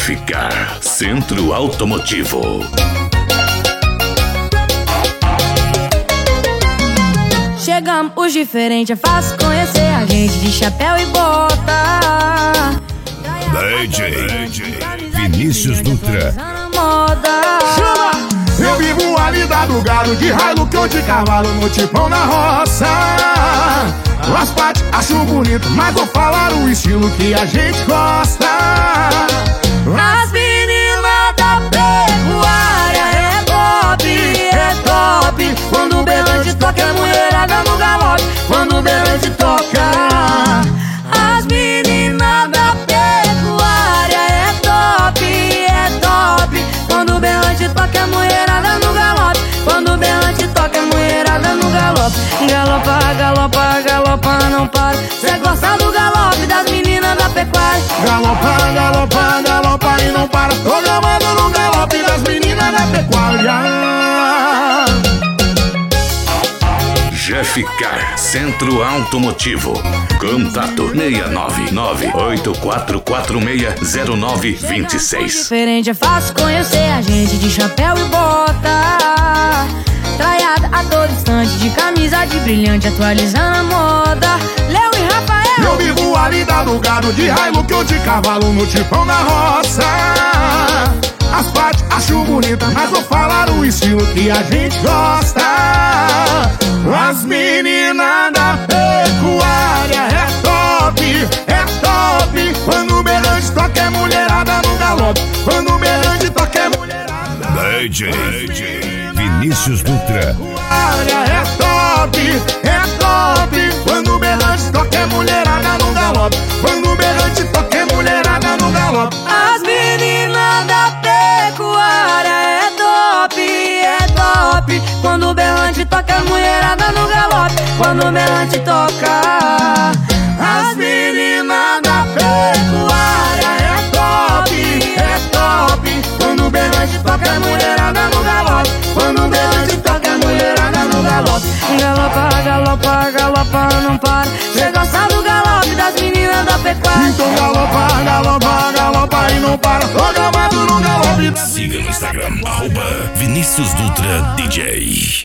Jefficar, Centro Automotivo. Chegamos, os diferentes, é fácil conhecer a gente de chapéu e bota. DJ Vinícius Dutra. Eu vivo a vida do gado, de Hilux ou de cavalo, no tipão na roça. As partes acho bonito, mas vou falar o estilo que a gente gosta. As meninas da pecuária é top. Quando o berrante toca, é mulherada no galope. Quando o berrante toca, as meninas da pecuária é top. Quando o berrante toca, é mulherada no galope. Quando o berrante toca, é mulherada no galope. Galopa, não para. Cê gosta do galope das meninas da pecuária. Galopa e não para. Tô gamando no galope das meninas da pecuária. Jefficar, Centro Automotivo. Contato 699-8446-0926. Diferente, é fácil conhecer a gente de chapéu e bota. Traiada a todo instante, de camisa de brilhante, atualizando a moda. Léo e Rafael. Eu vivo a vida do gado, de Hilux ou de cavalo, no tipão na roça. As partes acho bonita, mas vou falar o estilo que a gente gosta. As meninas da pecuária é top. Quando o berrante toca, é mulherada no galope. Quando o berrante toca, é mulherada. DJ Vinícius Dutra. É top. Quando o berrante toca, é mulherada no galope. Quando o berrante toca, é mulherada no galope. As meninas da pecuária é top. Quando o berrante toca, é mulherada no galope. Quando o berrante toca, as meninas da pecuária é top. Quando o berrante toca, é mulherada no galope. Quando o berrante toca, é mulherada no galope. Galopa, não para. Cê gosta do galope das meninas da pecuária. Então galopa e não para. Tô gamado no galope. Siga no Instagram, @Vinícius Dutra DJ.